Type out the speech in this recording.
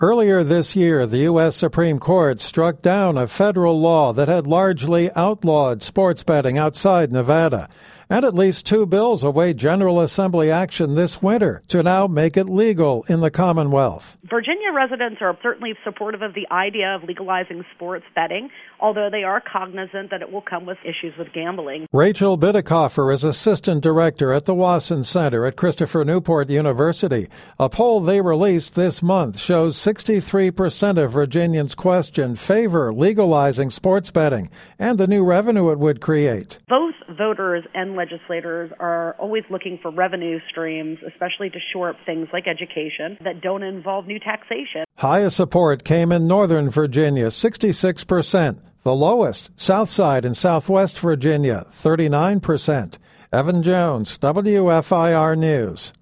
Earlier this year, the U.S. Supreme Court struck down a federal law that had largely outlawed sports betting outside Nevada. And at least two bills await General Assembly action this winter to now make it legal in the Commonwealth. Virginia residents are certainly supportive of the idea of legalizing sports betting, although they are cognizant that it will come with issues with gambling. Rachel Bidikofer is assistant director at the Wasson Center at Christopher Newport University. A poll they released this month shows 63% of Virginians question favor legalizing sports betting and the new revenue it would create. Both voters and legislators are always looking for revenue streams, especially to shore up things like education that don't involve new taxation. Highest support came in Northern Virginia, 66%. The lowest, Southside and Southwest Virginia, 39%. Evan Jones, WFIR News.